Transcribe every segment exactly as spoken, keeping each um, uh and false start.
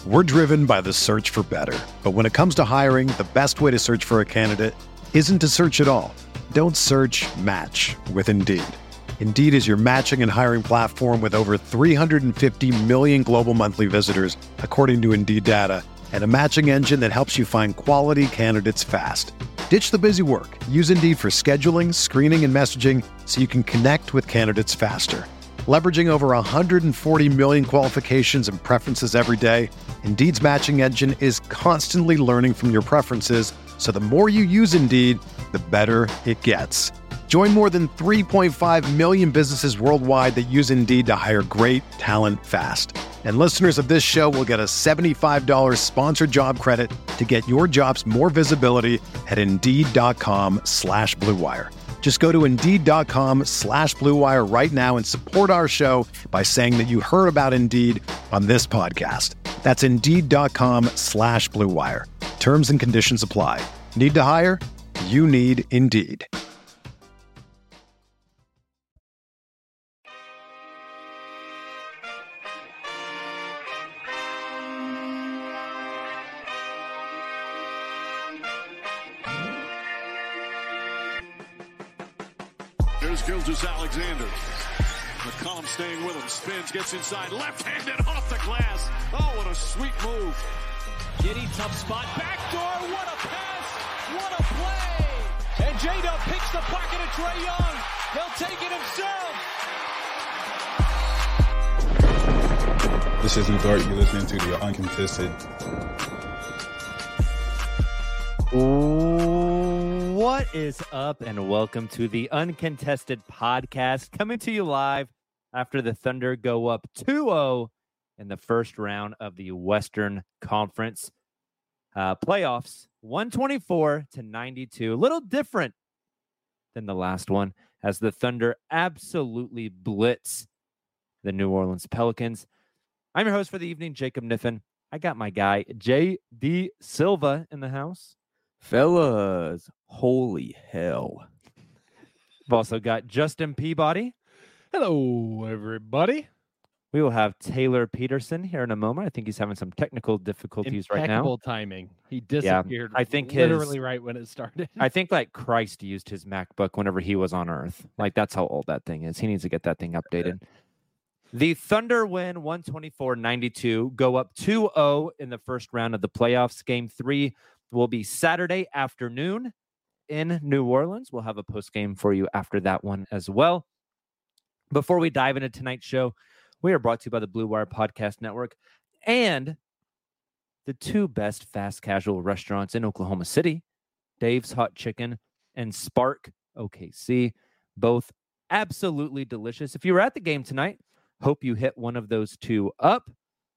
We're driven by the search for better. But when it comes to hiring, the best way to search for a candidate isn't to search at all. Don't search, match with Indeed. Indeed is your matching and hiring platform with over three hundred fifty million global monthly visitors, according to Indeed data, and a matching engine that helps you find quality candidates fast. Ditch the busy work. Use Indeed for scheduling, screening, and messaging so you can connect with candidates faster. Leveraging over one hundred forty million qualifications and preferences every day, Indeed's matching engine is constantly learning from your preferences, so the more you use Indeed, the better it gets. Join more than three point five million businesses worldwide that use Indeed to hire great talent fast. And listeners of this show will get a seventy-five dollars sponsored job credit to get your jobs more visibility at Indeed.com slash Blue Wire. Just go to Indeed.com slash Blue Wire right now and support our show by saying that you heard about Indeed on this podcast. That's Indeed.com slash Blue Wire. Terms and conditions apply. Need to hire? You need Indeed. Here's Gilgeous-Alexander. McCollum staying with him. Spins, gets inside. Left-handed off the glass. Oh, what a sweet move. Giddy, tough spot. Backdoor. What a pass. What a play. And J-Dub picks the pocket of Trae Young. He'll take it himself. This is Lou Dort. You're listening to the Uncontested. What is up, and welcome to the Uncontested Podcast, coming to you live after the Thunder go up two oh in the first round of the Western Conference uh, playoffs, one twenty-four to ninety-two. A little different than the last one, as the Thunder absolutely blitz the New Orleans Pelicans. I'm your host for the evening, Jacob Niffen. I got my guy, J D Silva, in the house. Fellas, holy hell. We've also got Justin Peabody. Hello, everybody. We will have Taylor Peterson here in a moment. I think he's having some technical difficulties right now. Impeccable timing. He disappeared yeah, I think literally his, right when it started. I think like Christ used his MacBook whenever he was on Earth. Like that's how old that thing is. He needs to get that thing updated. The Thunder win one twenty-four ninety-two, go up two oh in the first round of the playoffs. Game three will be Saturday afternoon in New Orleans. We'll have a post game for you after that one as well. Before we dive into tonight's show, we are brought to you by the Blue Wire Podcast Network and the two best fast casual restaurants in Oklahoma City, Dave's Hot Chicken and Spark O K C. Both absolutely delicious. If you were at the game tonight, hope you hit one of those two up.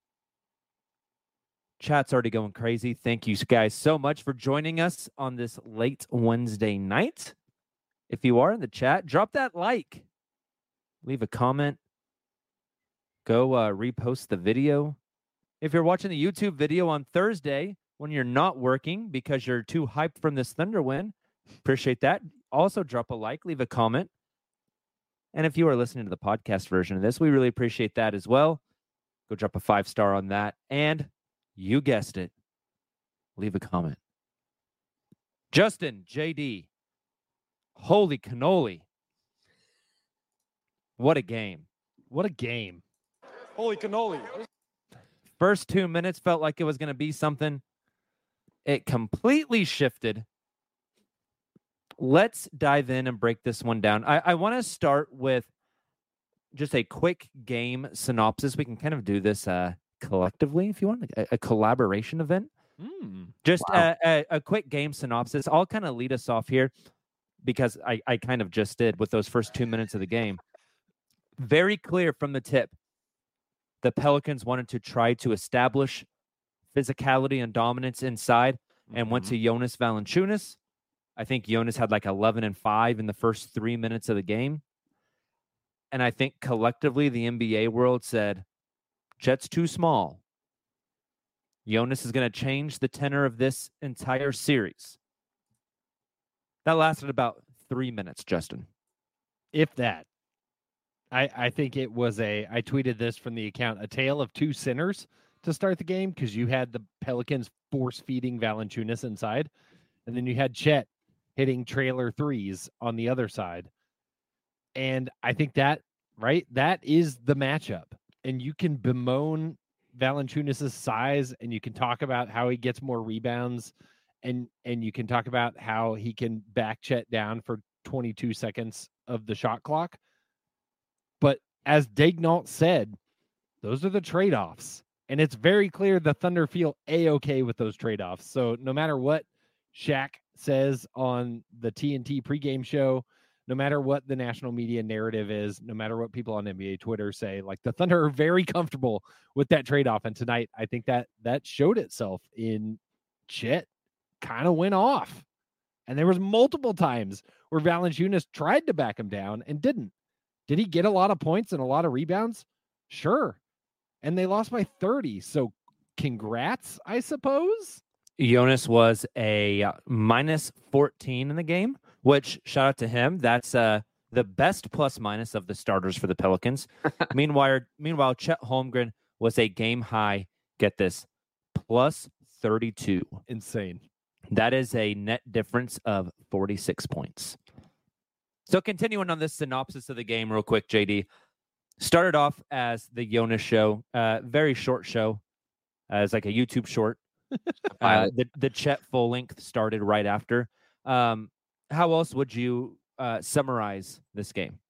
Chat's already going crazy. Thank you guys so much for joining us on this late Wednesday night. If you are in the chat, drop that like. Leave a comment. Go uh, repost the video. If you're watching the YouTube video on Thursday when you're not working because you're too hyped from this Thunder win, appreciate that. Also drop a like, leave a comment. And if you are listening to the podcast version of this, we really appreciate that as well. Go drop a five star on that. And you guessed it, leave a comment. Justin, J D, holy cannoli. What a game. What a game. Holy cannoli. First two minutes felt like it was going to be something. It completely shifted. Let's dive in and break this one down. I, I want to start with just a quick game synopsis. We can kind of do this uh, collectively, if you want, a, a collaboration event. Mm, just wow. a, a, a quick game synopsis. I'll kind of lead us off here because I, I kind of just did with those first two minutes of the game. Very clear from the tip. The Pelicans wanted to try to establish physicality and dominance inside and mm-hmm. went to Jonas Valanciunas. I think Jonas had like eleven and five in the first three minutes of the game. And I think collectively the N B A world said, Jet's too small. Jonas is going to change the tenor of this entire series. That lasted about three minutes, Justin. If that. I, I think it was a, I tweeted this from the account, a tale of two sinners, to start the game because you had the Pelicans force feeding Valanciunas inside, and then you had Chet hitting trailer threes on the other side. And I think that, right, that is the matchup. And you can bemoan Valanciunas' size, and you can talk about how he gets more rebounds, and and you can talk about how he can back Chet down for twenty-two seconds of the shot clock. But as Daignault said, those are the trade-offs. And it's very clear the Thunder feel A-okay with those trade-offs. So no matter what Shaq says on the T N T pregame show, no matter what the national media narrative is, no matter what people on N B A Twitter say, like the Thunder are very comfortable with that trade-off. And tonight, I think that that showed itself in Chet kind of went off. And there was multiple times where Valanciunas tried to back him down and didn't. Did he get a lot of points and a lot of rebounds? Sure. And they lost by thirty. So congrats, I suppose. Jonas was a uh, minus fourteen in the game, which shout out to him. That's uh, the best plus minus of the starters for the Pelicans. meanwhile, meanwhile, Chet Holmgren was a game high. Get this, plus thirty-two. Insane. That is a net difference of forty-six points. So continuing on this synopsis of the game real quick, J D. Started off as the Jonas show, uh, very short show, as like a YouTube short. uh, the, the Chet full length started right after. Um, how else would you uh, summarize this game?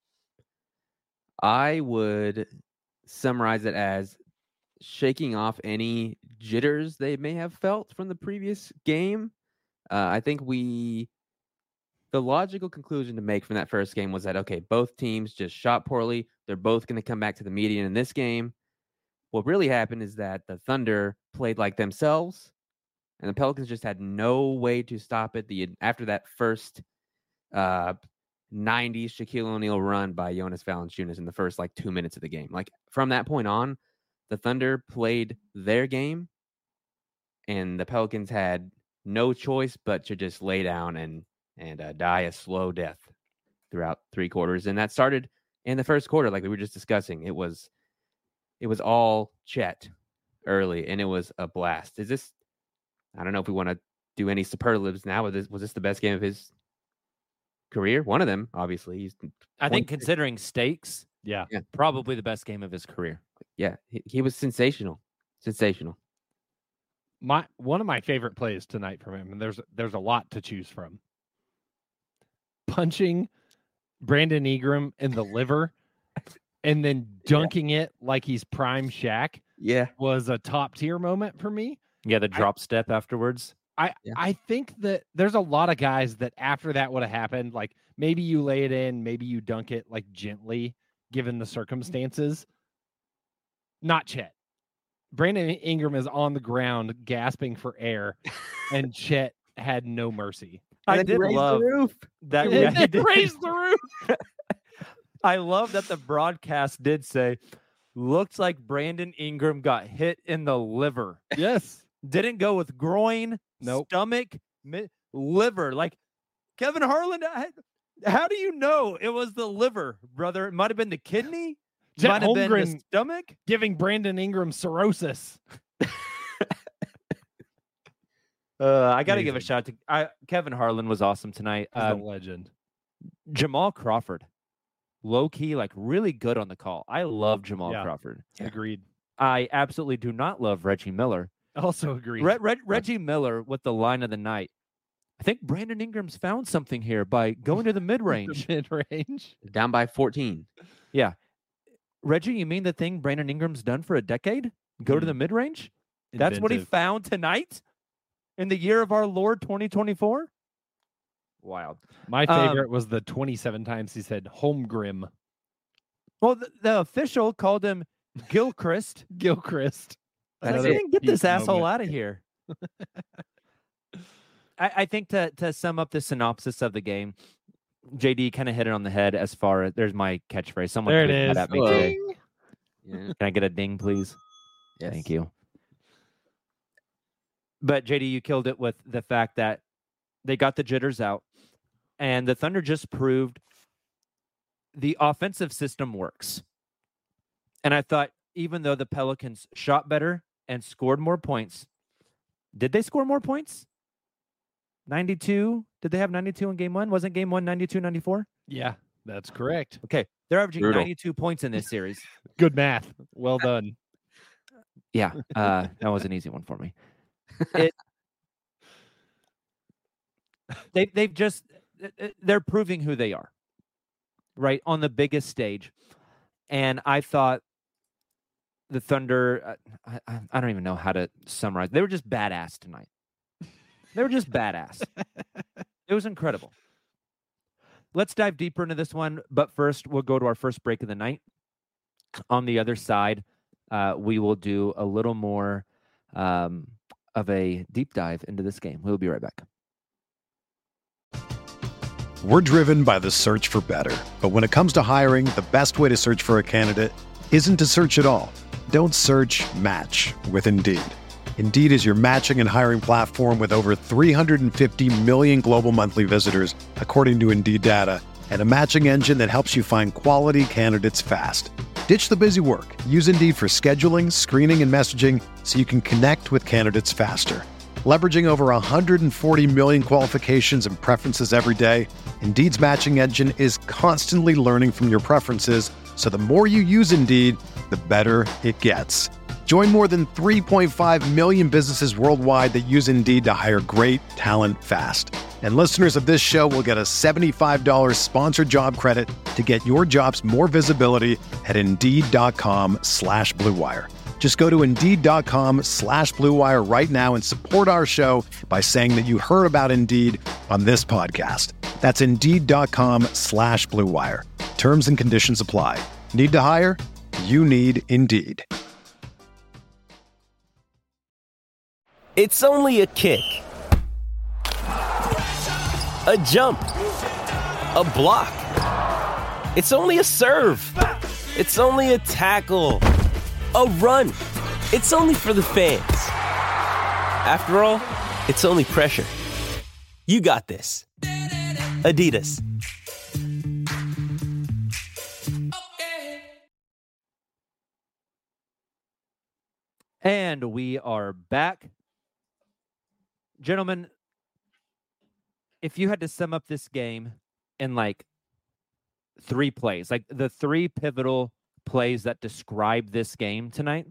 I would summarize it as shaking off any jitters they may have felt from the previous game. Uh, I think we, the logical conclusion to make from that first game was that, okay, both teams just shot poorly. They're both going to come back to the median in this game. What really happened is that the Thunder played like themselves, and the Pelicans just had no way to stop it. The after that first uh, nineties Shaquille O'Neal run by Jonas Valanciunas in the first like two minutes of the game, like from that point on, the Thunder played their game, and the Pelicans had no choice but to just lay down and and uh, die a slow death throughout three quarters. And that started in the first quarter, like we were just discussing. It was it was all Chet early, and it was a blast. Is this? I don't know if we want to do any superlatives now. Was this, was this the best game of his career? One of them, obviously. He's I think considering stakes, Yeah. Yeah. probably the best game of his career. Yeah, he, he was sensational, sensational. My one of my favorite plays tonight from him, and there's there's a lot to choose from. Punching Brandon Ingram in the liver and then dunking it like he's prime Shaq Yeah, was a top tier moment for me. Yeah, the drop step afterwards. I, Yeah. I think that there's a lot of guys that after that would have happened, like maybe you lay it in, maybe you dunk it like gently, given the circumstances. Not Chet. Brandon Ingram is on the ground gasping for air, and Chet had no mercy. I did love that. And Yeah, he then did. raised the roof. I love that the broadcast did say, looks like Brandon Ingram got hit in the liver. Yes. Didn't go with groin, Nope. stomach, mi- liver. Like Kevin Harlan, I- how do you know it was the liver, brother? It might have been the kidney. Chet Might have been the Holmgren stomach. giving Brandon Ingram cirrhosis. Uh, I got to give a Amazing. shout out to I, Kevin Harlan was awesome tonight. He's Um, a legend. Jamal Crawford, low key, like really good on the call. I love Jamal Yeah. Crawford. Agreed. I absolutely do not love Reggie Miller. Also agreed. Re- Re- Reggie Miller with the line of the night. I think Brandon Ingram's found something here by going to the mid range. Mid range. down by fourteen. Reggie, you mean the thing Brandon Ingram's done for a decade? Go to the mid range? That's what he found tonight in the year of our Lord twenty twenty-four? Wild. My Um, favorite was the twenty-seven times he said Holmgren. Well, the, the official called him Gilchrist. Gilchrist. I That's said, it. "Man, get this Peak asshole moment. out of here. I, I think to to sum up the synopsis of the game, J D kind of hit it on the head as far as there's my catchphrase. Someone There it tweeted is. that at me Hello. today. Ding. Yeah. Can I get a ding, please? Yes. Thank you. But J D, you killed it with the fact that they got the jitters out, and the Thunder just proved the offensive system works. And I thought, even though the Pelicans shot better and scored more points. Did they score more points? ninety-two? Did they have ninety-two in game one? Wasn't game one ninety-two ninety-four? Yeah, that's correct. Okay. They're averaging Brutal. ninety-two points in this series. Good math. Well done. Yeah. Uh, that was an easy one for me. It, they, they've just, they're proving who they are, right? On the biggest stage. And I thought the Thunder, I, I, I don't even know how to summarize. They were just badass tonight. They were just badass. It was incredible. Let's dive deeper into this one. But first, we'll go to our first break of the night. On the other side, uh, we will do a little more um, of a deep dive into this game. We'll be right back. We're driven by the search for better. But when it comes to hiring, the best way to search for a candidate isn't to search at all. Don't search, match with Indeed. Indeed is your matching and hiring platform with over three hundred fifty million global monthly visitors, according to Indeed data, and a matching engine that helps you find quality candidates fast. Ditch the busy work. Use Indeed for scheduling, screening, and messaging so you can connect with candidates faster. Leveraging over one hundred forty million qualifications and preferences every day, Indeed's matching engine is constantly learning from your preferences, so the more you use Indeed, the better it gets. Join more than three point five million businesses worldwide that use Indeed to hire great talent fast. And listeners of this show will get a seventy-five dollars sponsored job credit to get your jobs more visibility at Indeed.com slash Blue Wire. Just go to Indeed.com slash Blue Wire right now and support our show by saying that you heard about Indeed on this podcast. That's Indeed.com slash Blue Wire. Terms and conditions apply. Need to hire? You need Indeed. It's only a kick, a jump, a block. It's only a serve. It's only a tackle, a run. It's only for the fans. After all, it's only pressure. You got this. Adidas. And we are back. Gentlemen, if you had to sum up this game in like three plays, like the three pivotal plays that describe this game tonight,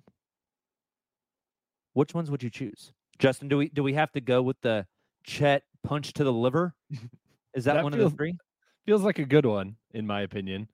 which ones would you choose? Justin, do we do we have to go with the Chet punch to the liver? Is that, That one feels- of the three? Feels like a good one, in my opinion.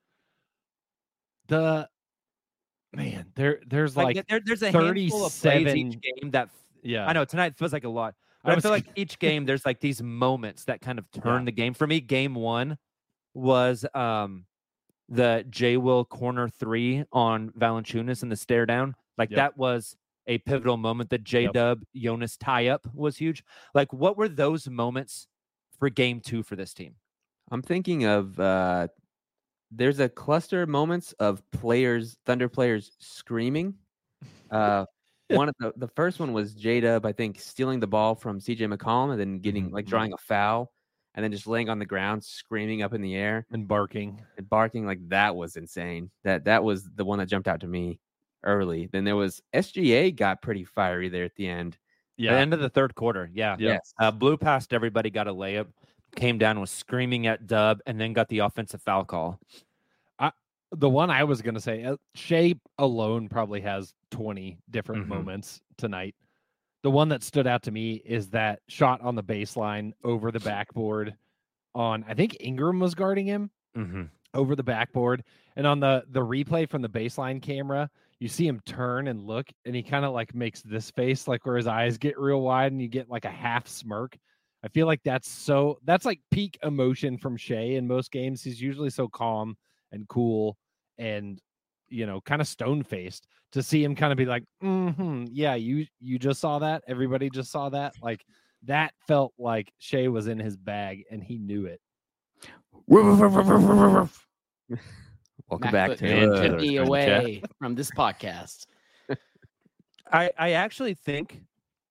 The man, there there's Like, like, there, there's a handful of plays each thirty-seven game that yeah. I know tonight feels like a lot. I But I, was- feel like each game there's like these moments that kind of turn Yeah. the game. For me, game one was um the J Will corner three on Valanciunas and the stare down. Like Yep. that was a pivotal moment. The J Dub Jonas tie up was huge. Like what were those moments for game two for this team? I'm thinking of uh, there's a cluster of moments of players, Thunder players screaming. Uh, one of the the first one was J-Dub, I think, stealing the ball from C J McCollum and then getting like Mhm. drawing a foul and then just laying on the ground, screaming up in the air and barking. and barking. Like that was insane. That that was the one that jumped out to me early. Then there was S G A got pretty fiery there at the end. The Yeah. end of the third quarter. Yeah. Yeah. Yes. Uh, blew past everybody, got a layup, came down, was screaming at Dub, and then got the offensive foul call. The one I was going to say, uh, Shea alone probably has twenty different Mhm. moments tonight. The one that stood out to me is that shot on the baseline over the backboard on, I think Ingram was guarding him Mm-hmm. over the backboard. And on the, the replay from the baseline camera, you see him turn and look, and he kind of like makes this face, like where his eyes get real wide and you get like a half smirk. I feel like that's so, that's like peak emotion from Shea in most games. He's usually so calm and cool and, you know, kind of stone faced. To see him kind of be like, mm-hmm, yeah, you you just saw that. Everybody just saw that. Like that felt like Shea was in his bag and he knew it. Welcome back Macbook to man, uh, took me Chat. away from this podcast. I, I actually think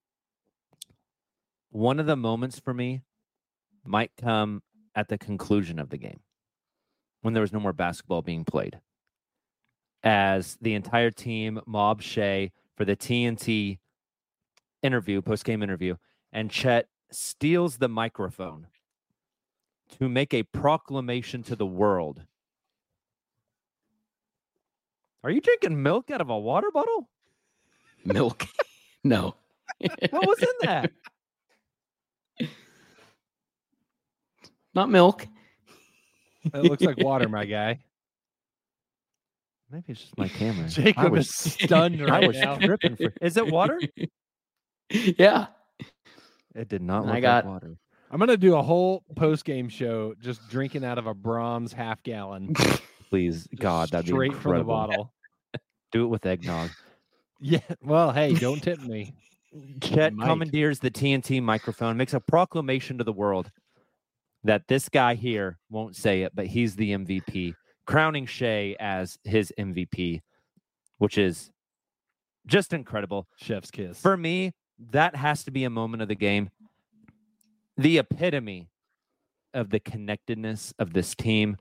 one of the moments for me might come at the conclusion of the game when there was no more basketball being played. As the entire team mobbed Shea, for the T N T interview, post-game interview, and Chet steals the microphone to make a proclamation to the world. Are you drinking milk out of a water bottle? Milk? No. What was in that? Not milk. It looks like water, my guy. Maybe it's just my camera. Jacob I was, is stunned right I was now. tripping. For, is it water? Yeah. It did not look I got like water. I'm gonna do a whole post game show just drinking out of a Brahms half gallon. Please, God, that'd be straight from the incredible. bottle. Do it with eggnog. Yeah. Well, hey, don't tip me. Chet Might. commandeers the T N T microphone, makes a proclamation to the world that this guy here won't say it, but he's the M V P, crowning Shea as his M V P, which is just incredible. Chef's kiss. For me, that has to be a moment of the game. The epitome of the connectedness of this team.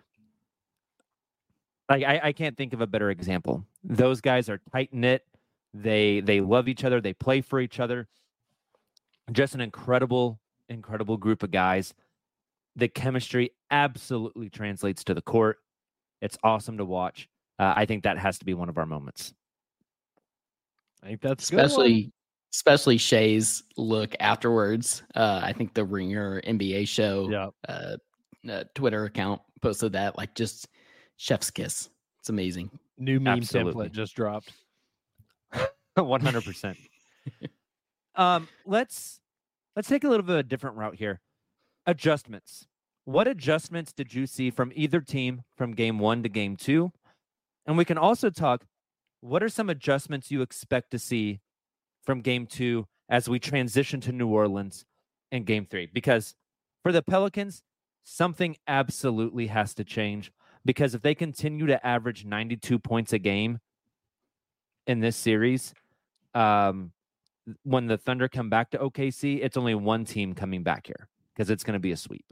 Like I, I can't think of a better example. Those guys are tight knit. They they love each other. They play for each other. Just an incredible, incredible group of guys. The chemistry absolutely translates to the court. It's awesome to watch. Uh, I think that has to be one of our moments. I think that's a good one. Especially especially Shea's look afterwards. Uh, I think the Ringer N B A show Yep. uh, uh, Twitter account posted that, like, just chef's kiss. It's amazing. New meme Absolutely. template just dropped. one hundred percent. Um, let's let's take a little bit of a different route here. Adjustments. What adjustments did you see from either team from game one to game two? And we can also talk, what are some adjustments you expect to see from game two as we transition to New Orleans in game three? Because for the Pelicans, something absolutely has to change, because if they continue to average ninety-two points a game in this series, um, when the Thunder come back to O K C, it's only one team coming back here because it's going to be a sweep.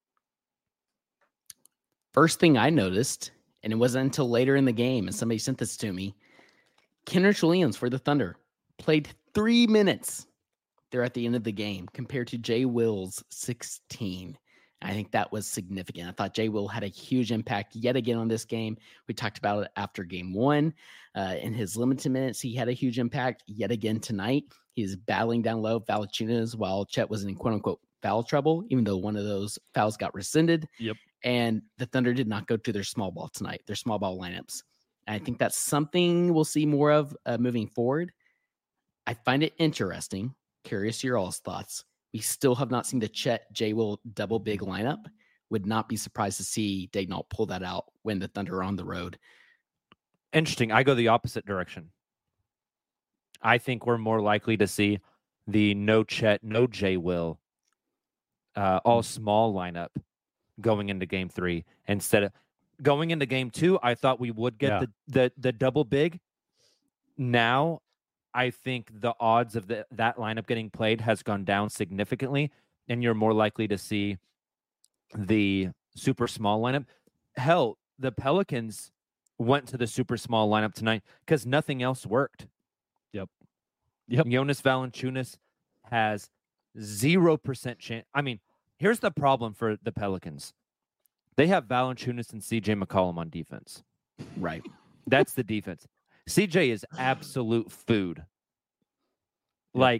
First thing I noticed, and it wasn't until later in the game, and somebody sent this to me, Kenrich Williams for the Thunder played three minutes there at the end of the game compared to Jay Will's sixteen. I think that was significant. I thought Jay Will had a huge impact yet again on this game. We talked about it after game one. Uh, in his limited minutes, he had a huge impact yet again tonight. He's battling down low Valanciunas while Chet was in quote-unquote foul trouble, even though one of those fouls got rescinded. Yep. And the Thunder did not go to their small ball tonight, their small ball lineups. And I think that's something we'll see more of uh, moving forward. I find it interesting. Curious your all's thoughts. We still have not seen the Chet J Will double big lineup. Would not be surprised to see Daigneault pull that out when the Thunder are on the road. Interesting. I go the opposite direction. I think we're more likely to see the no Chet, no J Will, uh, all small lineup going into game three instead of going into game two. I thought we would get Yeah. the, the the double big. Now, I think the odds of the, that lineup getting played has gone down significantly, and you're more likely to see the super small lineup. Hell, the Pelicans went to the super small lineup tonight because nothing else worked. Yep. Yep. Jonas Valanciunas has zero percent chance. I mean, here's the problem for the Pelicans. They have Valanciunas and C J McCollum on defense. Right. That's the defense. C J is absolute food. Like,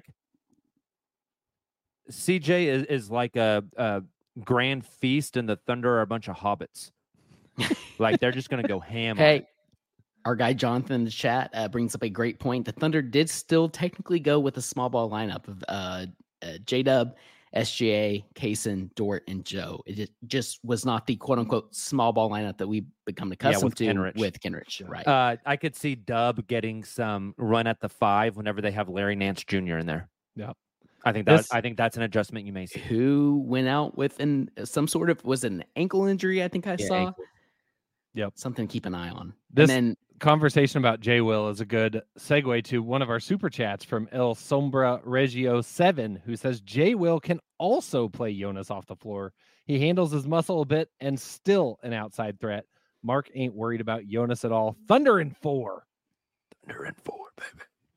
C J is, is like a, a grand feast, and the Thunder are a bunch of hobbits. Like, they're just going to go ham on it. Hey, our guy Jonathan in the chat uh, brings up a great point. The Thunder did still technically go with a small ball lineup of uh, uh, J-Dub, S G A, Kaysen, Dort, and Joe. It just, just was not the quote-unquote small ball lineup that we've become accustomed with to Kenrich. with Kenrich. Right. Uh, I could see Dub getting some run at the five whenever they have Larry Nance Junior in there. Yeah. I think that This- I think that's an adjustment you may see. Who went out with an some sort of, was it an ankle injury? I think I Yeah, saw. ankle. Yep. Something to keep an eye on. This- and then Conversation about J Will is a good segue to one of our super chats from El Sombra Regio seven, who says J Will can also play Jonas off the floor. He handles his muscle a bit and still an outside threat. Mark ain't worried about Jonas at all. Thunder in four. Thunder in four, baby.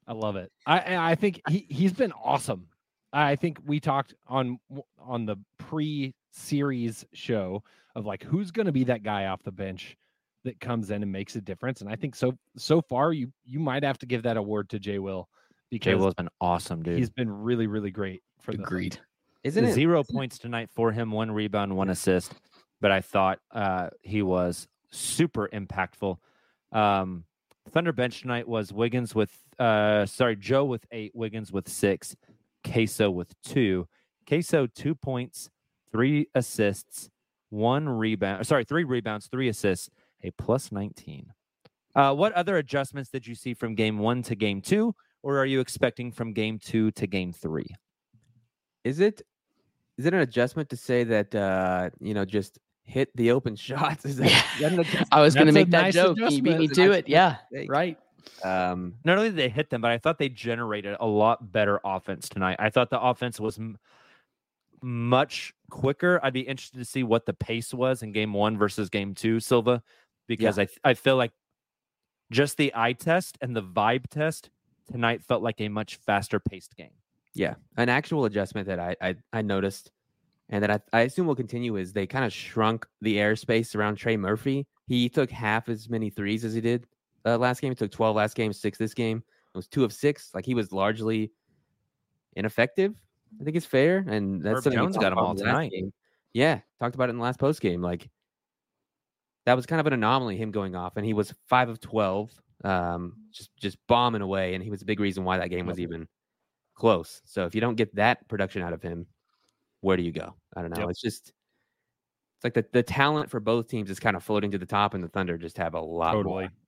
I love it. I I think he he's been awesome. I think we talked on on the pre-series show of like who's going to be that guy off the bench that comes in and makes a difference. And I think so so far you you might have to give that award to Jay Will because Jay Will's been awesome, dude. He's been really really great for Agreed. the Isn't it zero points tonight for him, one rebound, one assist. But I thought uh, he was super impactful. Um, Thunder bench tonight was Wiggins with uh, sorry Joe with eight, Wiggins with six, Queso with two. Queso two points, three assists, one rebound. Sorry, three rebounds, three assists, a plus nineteen. Uh, what other adjustments did you see from game one to game two, or are you expecting from game two to game three? Is it is it an adjustment to say that uh, you know just hit the open shots? Is that, is that an adjustment? I was going to That's a make that nice joke. You beat me That's a to nice it. Yeah, mistake. right. Um, Not only did they hit them, but I thought they generated a lot better offense tonight. I thought the offense was m- much quicker. I'd be interested to see what the pace was in game one versus game two, Silva, because Yeah. I I feel like just the eye test and the vibe test tonight felt like a much faster paced game. yeah, an actual adjustment that I I, I noticed, and that I, I assume will continue is they kind of shrunk the airspace around Trey Murphy. He took half as many threes as he did uh, last game. He took twelve last game, six this game. It was two of six. Like he was largely ineffective. I think it's fair, and that's Herb something we Jones talked got 'em about all in the last tonight. game. Yeah, talked about it in the last post game. Like that was kind of an anomaly, him going off, and he was five of twelve, um, just just bombing away, and he was a big reason why that game was even close. So if you don't get that production out of him, where do you go? I don't know. Yep. It's just it's like the, the talent for both teams is kind of floating to the top, and the Thunder just have a lot Totally. more.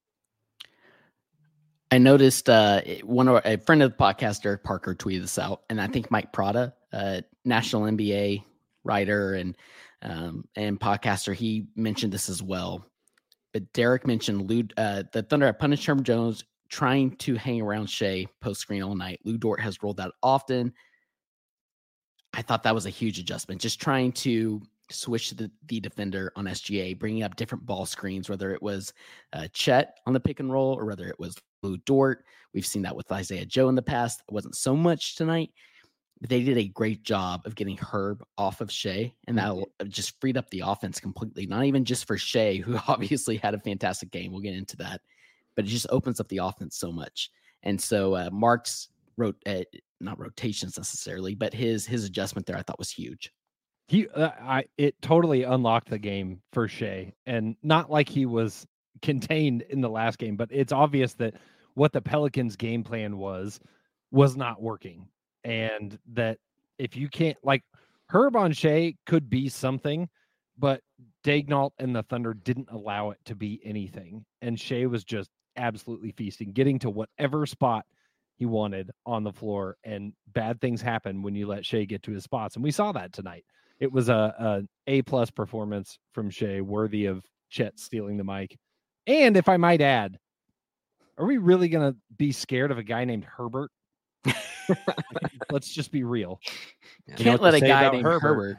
I noticed uh, one of our, a friend of the podcast, Derek Parker, tweeted this out, and I think Mike Prada, uh, national N B A writer and um, and podcaster, he mentioned this as well. But Derek mentioned Lou, uh, the Thunder have punished Herb Jones trying to hang around Shea post screen all night. Lou Dort has rolled that often. I thought that was a huge adjustment, just trying to switch the, the defender on S G A, bringing up different ball screens, whether it was uh, Chet on the pick and roll or whether it was Lou Dort. We've seen that with Isaiah Joe in the past. It wasn't so much tonight, but they did a great job of getting Herb off of Shea, and that just freed up the offense completely. Not even just for Shea, who obviously had a fantastic game. We'll get into that, but it just opens up the offense so much. And so uh, Mark's wrote uh, not rotations necessarily, but his his adjustment there I thought was huge. He, uh, I, it totally unlocked the game for Shea, and not like he was contained in the last game, but it's obvious that what the Pelicans' game plan was was not working, and that if you can't, like, Herb on Shea could be something, but Daignault and the Thunder didn't allow it to be anything, and Shea was just absolutely feasting, getting to whatever spot he wanted on the floor, and bad things happen when you let Shea get to his spots, and we saw that tonight. It was a, a A plus performance from Shea, worthy of Chet stealing the mic. And if I might add, are we really going to be scared of a guy named Herbert? Let's just be real. Yeah. You know Can't what let to a say guy about named Herbert? Herbert.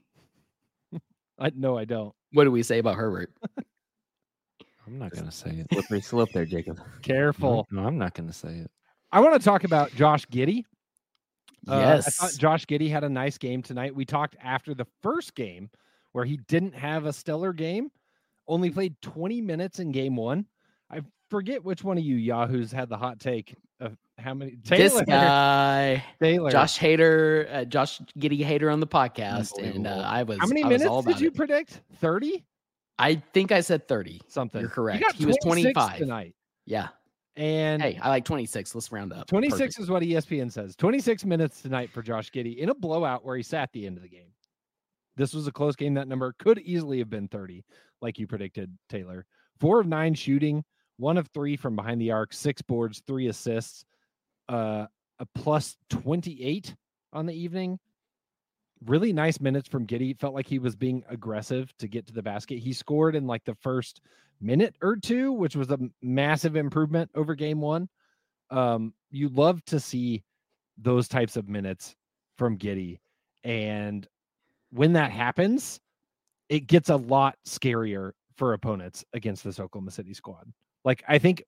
I no, I don't. What do we say about Herbert? I'm not going to say it. Slippery slope there, Jacob. Careful. No, I'm not going to say it. I want to talk about Josh Giddey. Uh, I Yes. thought Josh Giddey had a nice game tonight. We talked after the first game where he didn't have a stellar game, only played twenty minutes in game one. I forget which one of you Yahoos had the hot take of how many. This Taylor, guy, Taylor. Josh Hader, uh, Josh Giddy Hater on the podcast, and uh, Unbelievable. I was. How many I was minutes all did about you it. predict? thirty? I think I said thirty. Something. You're correct. You got He was twenty-six twenty-five tonight. Yeah. And Hey, I like twenty-six. Let's round up. twenty-six Perfect. is what E S P N says. twenty-six minutes tonight for Josh Giddey in a blowout where he sat the end of the game. This was a close game. That number could easily have been thirty, like you predicted, Taylor. Four of nine shooting, one of three from behind the arc, six boards, three assists, uh, a plus twenty-eight on the evening. Really nice minutes from Giddey. Felt like he was being aggressive to get to the basket. He scored in like the first minute or two, which was a massive improvement over game one. Um, you love to see those types of minutes from Giddey. And when that happens, it gets a lot scarier for opponents against this Oklahoma City squad. Like, I think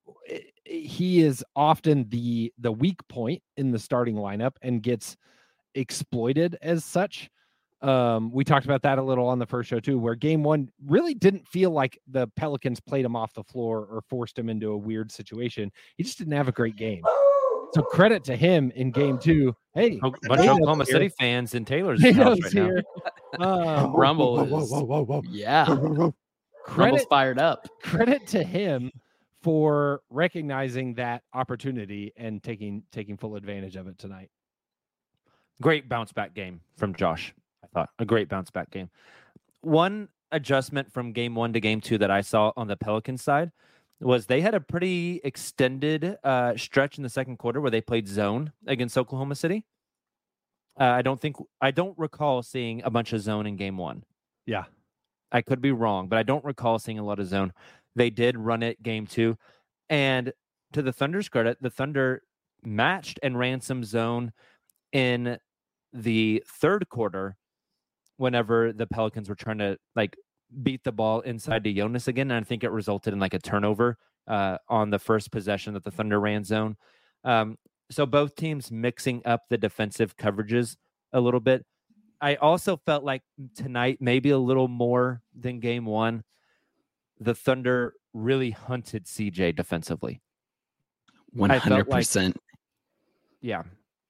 he is often the the weak point in the starting lineup and gets exploited as such. Um, we talked about that a little on the first show too, where game one really didn't feel like the Pelicans played him off the floor or forced him into a weird situation. He just didn't have a great game. So credit to him in game two. Hey, a bunch of Oklahoma City fans in Taylor's house right here. now. Um, Rumble whoa, whoa, is, whoa, whoa, whoa. yeah. Credit, Rumble's fired up. Credit to him for recognizing that opportunity and taking taking full advantage of it tonight. Great bounce back game from Josh. I thought a great bounce back game. One adjustment from game one to game two that I saw on the Pelicans side was they had a pretty extended uh, stretch in the second quarter where they played zone against Oklahoma City. Uh, I don't think I don't recall seeing a bunch of zone in game one. Yeah, I could be wrong, but I don't recall seeing a lot of zone. They did run it game two, and to the Thunder's credit, the Thunder matched and ran some zone in the third quarter whenever the Pelicans were trying to like beat the ball inside to Jonas again. And I think it resulted in like a turnover uh, on the first possession that the Thunder ran zone. Um, so both teams mixing up the defensive coverages a little bit. I also felt like tonight, maybe a little more than game one, the Thunder really hunted C J defensively. one hundred percent. Like, yeah.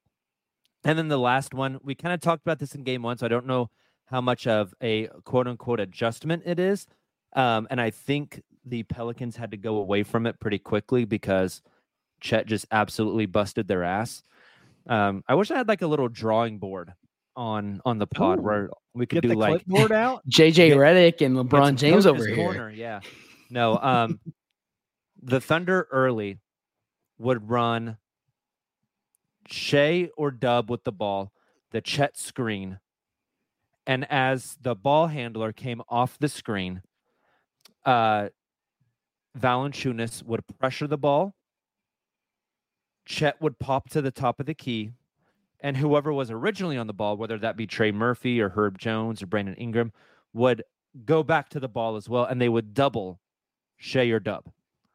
And then the last one, we kind of talked about this in game one, so I don't know how much of a quote-unquote adjustment it is. Um, and I think the Pelicans had to go away from it pretty quickly because Chet just absolutely busted their ass. Um, I wish I had like a little drawing board on on the pod. Ooh, where we could get do the like clipboard out. J J Redick and LeBron James over here. Corner, yeah. No, um, the Thunder early would run Shea or Dub with the ball, the Chet screen. And as the ball handler came off the screen, uh, Valanciunas would pressure the ball. Chet would pop to the top of the key. And whoever was originally on the ball, whether that be Trey Murphy or Herb Jones or Brandon Ingram, would go back to the ball as well. And they would double Shea or Dub.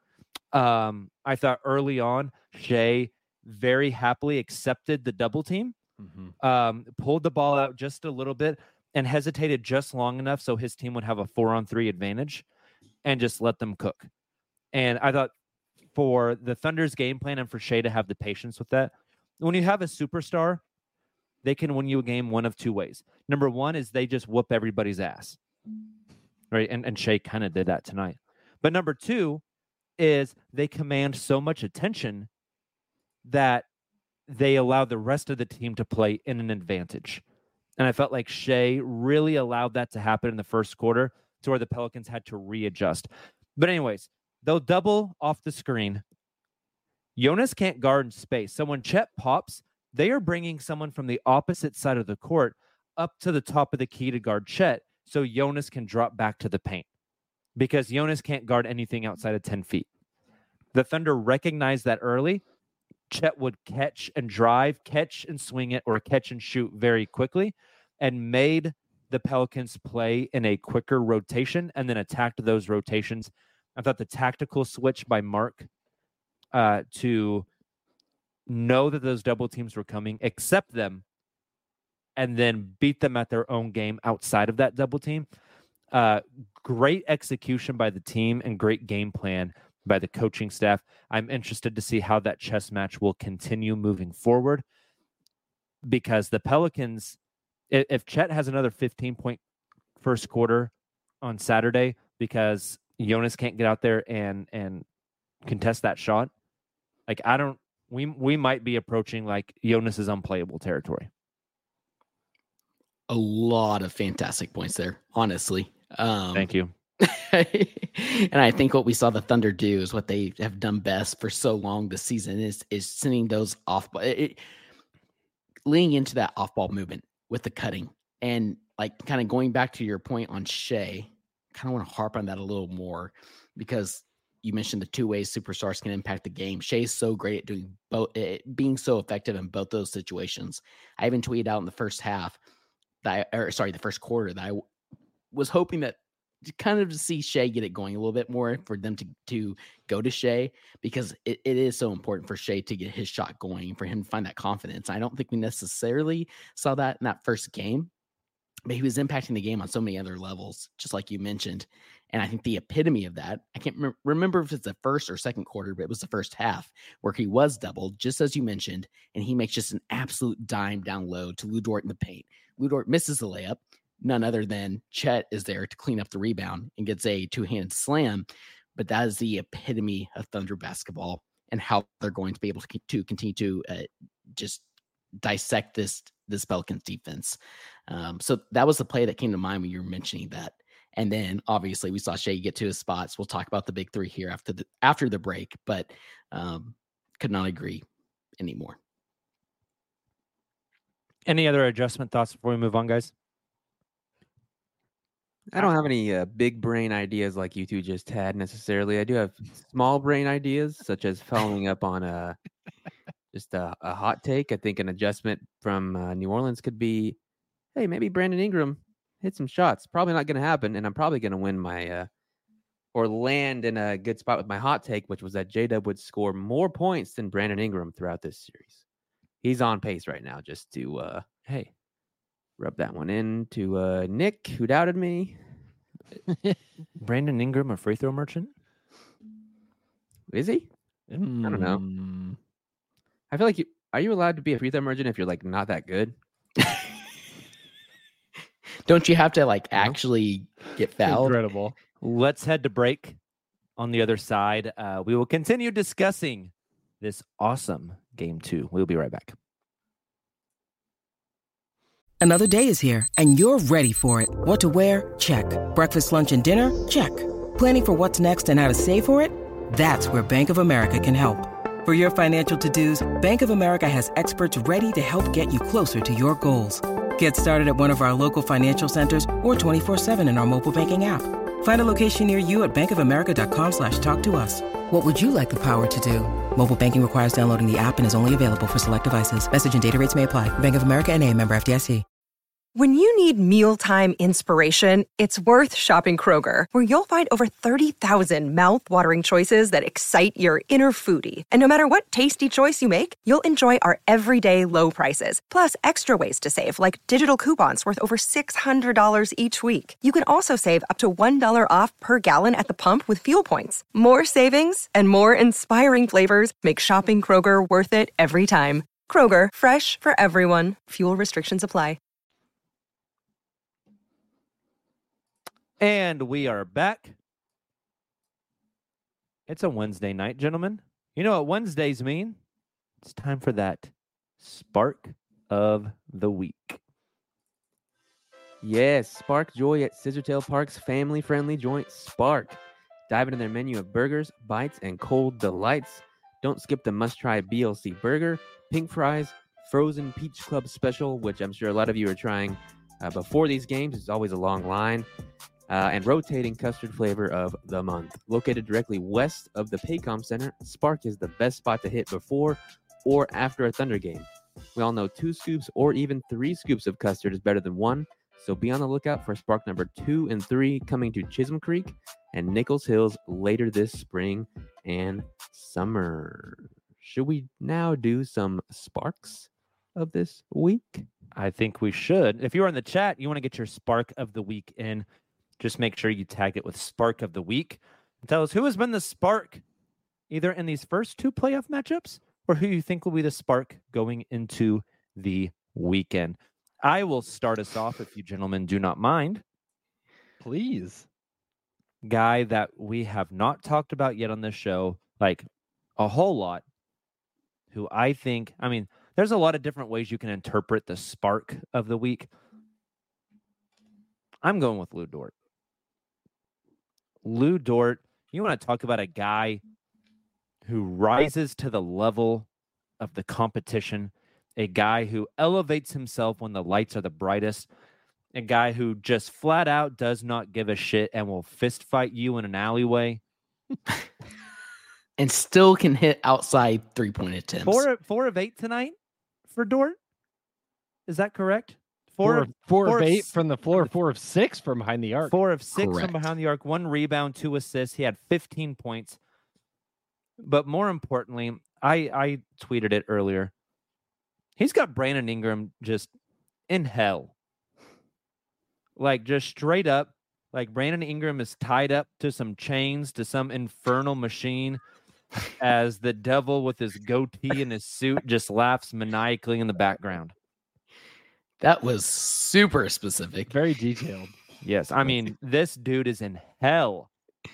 Um, I thought early on, Shea very happily accepted the double team, mm-hmm. um, pulled the ball out just a little bit, and hesitated just long enough so his team would have a four-on-three advantage and just let them cook. And I thought for the Thunder's game plan and for Shea to have the patience with that, when you have a superstar, they can win you a game one of two ways. Number one is they just whoop everybody's ass, right? And, and Shea kind of did that tonight. But number two is they command so much attention that they allow the rest of the team to play in an advantage. And I felt like Shea really allowed that to happen in the first quarter to where the Pelicans had to readjust. But anyways, they'll double off the screen. Jonas can't guard in space. So when Chet pops, they are bringing someone from the opposite side of the court up to the top of the key to guard Chet so Jonas can drop back to the paint because Jonas can't guard anything outside of ten feet. The Thunder recognized that early. Chet would catch and drive, catch and swing it, or catch and shoot very quickly, and made the Pelicans play in a quicker rotation and then attacked those rotations. I thought the tactical switch by Mark uh, to know that those double teams were coming, accept them, and then beat them at their own game outside of that double team. Uh, great execution by the team and great game plan by the coaching staff. I'm interested to see how that chess match will continue moving forward because the Pelicans, if Chet has another fifteen-point first quarter on Saturday because Jonas can't get out there and and contest that shot, like I don't, we we might be approaching like Jonas's unplayable territory. A lot of fantastic points there, honestly. Um, Thank you. And I think what we saw the Thunder do is what they have done best for so long this season is is sending those off ball, it, leaning into that off ball movement with the cutting and like kind of going back to your point on Shea. Kind of want to harp on that a little more because you mentioned the two ways superstars can impact the game. Shea's so great at doing both, it, being so effective in both those situations. I even tweeted out in the first half that, I, or sorry, the first quarter that I w- was hoping that kind of to see Shea get it going a little bit more, for them to to go to Shea, because it, it is so important for Shea to get his shot going, for him to find that confidence. I don't think we necessarily saw that in that first game, but he was impacting the game on so many other levels, just like you mentioned. And I think the epitome of that, I can't rem- remember if it's the first or second quarter, but it was the first half where he was doubled, just as you mentioned, and he makes just an absolute dime down low to Lu Dort in the paint. Lu Dort misses the layup. None other than Chet is there to clean up the rebound and gets a two-handed slam. But that is the epitome of Thunder basketball and how they're going to be able to, to continue to uh, just dissect this this Pelicans defense. Um, so that was the play that came to mind when you were mentioning that. And then obviously we saw Shea get to his spots. We'll talk about the big three here after the after the break, but um, could not agree anymore. Any other adjustment thoughts before we move on, guys? I don't have any uh, big brain ideas like you two just had necessarily. I do have small brain ideas, such as following up on a just a, a hot take. I think an adjustment from uh, New Orleans could be, hey, maybe Brandon Ingram hit some shots. Probably not going to happen, and I'm probably going to win my uh, or land in a good spot with my hot take, which was that J-Dub would score more points than Brandon Ingram throughout this series. He's on pace right now, just to uh, hey. Rub that one in to uh, Nick, who doubted me. Brandon Ingram, a free throw merchant? Is he? Mm. I don't know. I feel like you are you allowed to be a free throw merchant if you're like not that good? Don't you have to like actually get fouled? Incredible. Let's head to break. On the other side, uh, we will continue discussing this awesome game two. We'll be right back. Another day is here, and you're ready for it. What to wear? Check. Breakfast, lunch, and dinner? Check. Planning for what's next and how to save for it? That's where Bank of America can help. For your financial to-dos, Bank of America has experts ready to help get you closer to your goals. Get started at one of our local financial centers or twenty-four seven in our mobile banking app. Find a location near you at bankofamerica.com slash talk to us. What would you like the power to do? Mobile banking requires downloading the app and is only available for select devices. Message and data rates may apply. Bank of America N A, member F D I C. When you need mealtime inspiration, it's worth shopping Kroger, where you'll find over thirty thousand mouth-watering choices that excite your inner foodie. And no matter what tasty choice you make, you'll enjoy our everyday low prices, plus extra ways to save, like digital coupons worth over six hundred dollars each week. You can also save up to one dollar off per gallon at the pump with fuel points. More savings and more inspiring flavors make shopping Kroger worth it every time. Kroger, fresh for everyone. Fuel restrictions apply. And we are back. It's a Wednesday night, gentlemen. You know what Wednesdays mean? It's time for that Spark of the Week. Yes, spark joy at Scissortail Park's family-friendly joint, Spark. Dive into their menu of burgers, bites, and cold delights. Don't skip the must-try B L C burger, pink fries, frozen peach club special, which I'm sure a lot of you are trying uh, before these games. It's always a long line. Uh, and rotating custard flavor of the month. Located directly west of the Paycom Center, Spark is the best spot to hit before or after a Thunder game. We all know two scoops or even three scoops of custard is better than one, so be on the lookout for Spark number two and three coming to Chisholm Creek and Nichols Hills later this spring and summer. Should we now do some Sparks of this week? I think we should. If you're in the chat, you want to get your Spark of the Week in, just make sure you tag it with Spark of the Week and tell us who has been the spark either in these first two playoff matchups or who you think will be the spark going into the weekend. I will start us off if you gentlemen do not mind. Please. Guy that we have not talked about yet on this show, like a whole lot, who I think, I mean, there's a lot of different ways you can interpret the spark of the week. I'm going with Lu Dort. Lu Dort, you want to talk about a guy who rises to the level of the competition, a guy who elevates himself when the lights are the brightest, a guy who just flat out does not give a shit and will fist fight you in an alleyway. And still can hit outside three-point attempts. Four, four of eight tonight for Dort? Is that correct? Four, of- of, four, four of of eight s- from the floor, four of six from behind the arc. Four of six Correct. from behind the arc, one rebound, two assists. He had fifteen points. But more importantly, I, I tweeted it earlier. He's got Brandon Ingram just in hell. Like, just straight up. Like, Brandon Ingram is tied up to some chains, to some infernal machine, as the devil with his goatee and his suit just laughs maniacally in the background. That was super specific. Very detailed. Yes, I mean, this dude is in hell.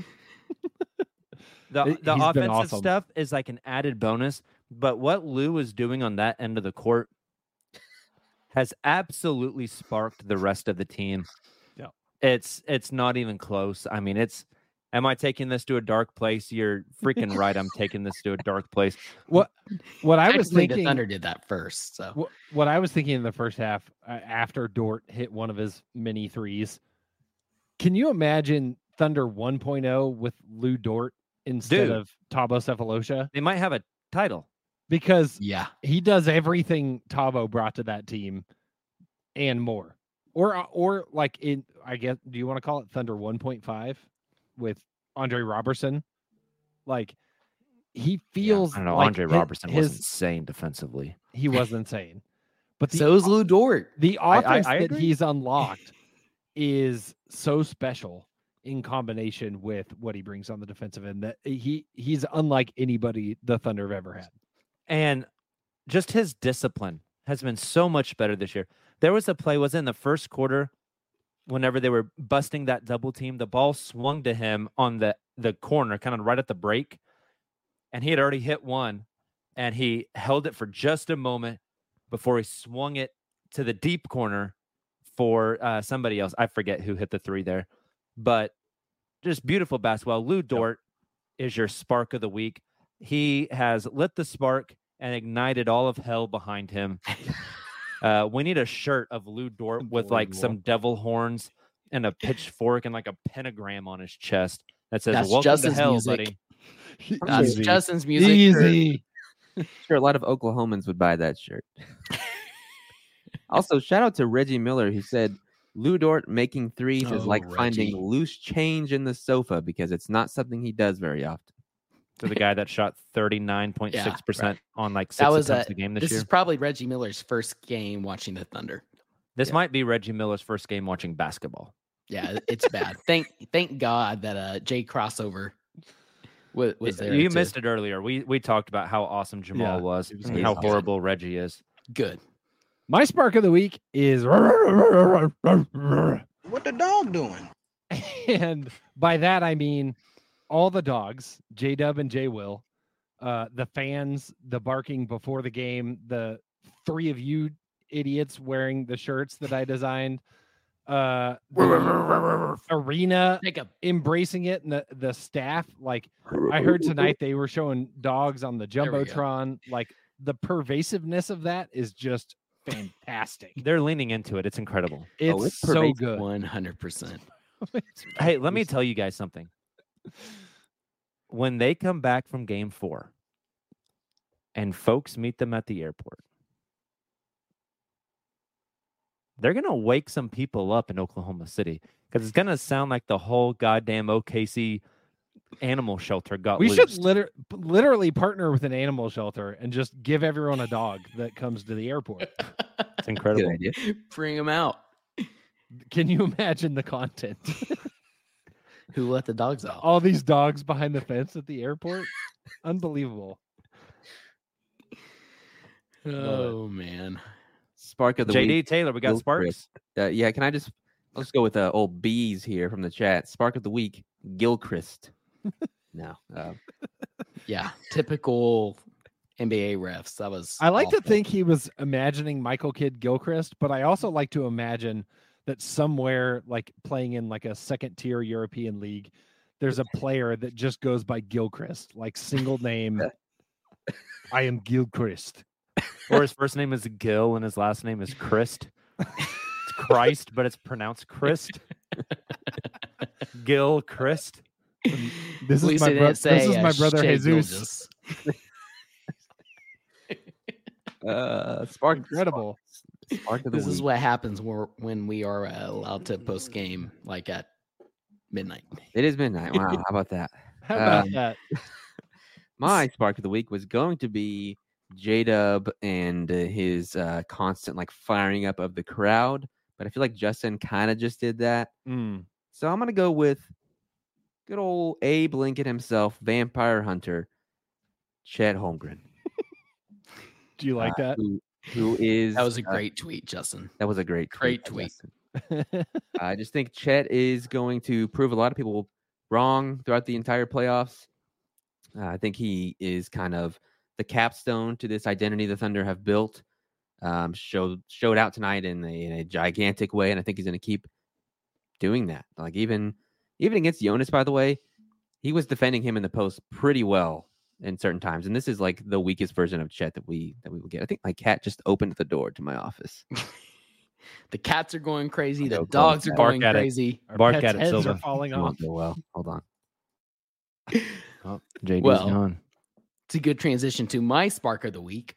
The He- the he's been offensive awesome. stuff is like an added bonus, but what Lou is doing on that end of the court has absolutely sparked the rest of the team. Yeah. It's it's not even close. I mean, it's am I taking this to a dark place? You're freaking right. I'm taking this to a dark place. What what I was Technically, thinking the Thunder did that first. So What, what I was thinking in the first half, uh, after Dort hit one of his mini threes, can you imagine Thunder one point oh with Lou Dort instead Dude. of Thabo Sefolosha? They might have a title. Because yeah, he does everything Thabo brought to that team and more. Or or like in I guess do you want to call it Thunder one point five with Andre Robertson? Like he feels I don't know. like Andre his- Robertson was his- insane defensively. he was insane. But the so is Lou Dort. The I- I- offense I that agree. he's unlocked is so special in combination with what he brings on the defensive end that he he's unlike anybody the Thunder have ever had. And just his discipline has been so much better this year. There was a play, was it in the first quarter, whenever they were busting that double team, the ball swung to him on the, the corner, kind of right at the break. And he had already hit one, and he held it for just a moment before he swung it to the deep corner for uh, somebody else. I forget who hit the three there. But just beautiful basketball. Lou Dort is your spark of the week. He has lit the spark and ignited all of hell behind him. Uh, we need a shirt of Lou Dort with like some devil horns and a pitchfork and like a pentagram on his chest that says That's "Welcome Justin's to hell, music. buddy." That's Easy. Justin's music. Easy. Sure, a lot of Oklahomans would buy that shirt. Also, shout out to Reggie Miller, who said Lou Dort making threes is Oh, like Reggie. finding loose change in the sofa because it's not something he does very often. To the guy that shot thirty-nine point six percent on like six That was attempts a, a game this, this year. is probably Reggie Miller's first game watching the Thunder. This yeah. might be Reggie Miller's first game watching basketball. Yeah, it's bad. thank thank God that uh Jay Crossover was, was there. You to- missed it earlier. We we talked about how awesome Jamal Yeah, was, he was and good. how He's good. horrible Reggie is. Good. My spark of the week is What the dog doing? and by that I mean all the dogs, J Dub and J Will, uh, the fans, the barking before the game, the three of you idiots wearing the shirts that I designed, uh, the arena Jacob. embracing it, and the, the staff. Like I heard tonight, they were showing dogs on the we go. jumbotron. Like the pervasiveness of that is just fantastic. They're leaning into it. It's incredible. It's, Oh, it's so pervasive. good. One hundred percent. Hey, let me tell you guys something. When they come back from game four and folks meet them at the airport, they're going to wake some people up in Oklahoma City because it's going to sound like the whole goddamn O K C animal shelter got We loosed. should liter- literally partner with an animal shelter and just give everyone a dog that comes to the airport. It's incredible. Good idea. Bring him out. Can you imagine the content? Who let the dogs out? All these dogs behind the fence at the airport. Unbelievable. Oh man. Spark of the J D week. Taylor, we got Gilchrist. Sparks. Uh, yeah, can I just let's go with uh, old bees here from the chat. Spark of the week, Gilchrist. no, uh, Yeah. Typical N B A refs. That was I like to awful. think he was imagining Michael Kidd Gilchrist, but I also like to imagine that somewhere like playing in like a second tier European league, there's a player that just goes by Gilchrist, like single name. I am Gilchrist. Or his first name is Gil and his last name is Christ. It's Christ, but it's pronounced Christ. Gil Christ. This At is least my they bro- didn't say, this is uh, my brother Shea Jesus. Gilgeous. Uh, spark Incredible. Spark of the This week. is what happens when, when we are uh, allowed to post game like at midnight. It is midnight. Wow, how about that? How about Um, that? My spark of the week was going to be J-Dub and uh, his uh, constant like firing up of the crowd, but I feel like Justin kind of just did that. Mm. So I'm gonna go with good old Abe Lincoln himself, vampire hunter, Chet Holmgren. Do you like uh, that? Who, who is That was a uh, great tweet, Justin. that was a great Great tweet. tweet. Justin. I just think Chet is going to prove a lot of people wrong throughout the entire playoffs. Uh, I think he is kind of the capstone to this identity the Thunder have built. Um, showed showed out tonight in a, in a gigantic way, and I think he's going to keep doing that. Like even even against Jonas, by the way, he was defending him in the post pretty well in certain times. And this is like the weakest version of Chet that we that we will get. I think my cat just opened the door to my office. The cats are going crazy. The Go dogs close are that. Bark going at it. crazy. Our Bark pets' at it, heads Silva. are falling It off. won't go well. Hold on. Oh, J D's Well, gone. It's a good transition to my spark of the week.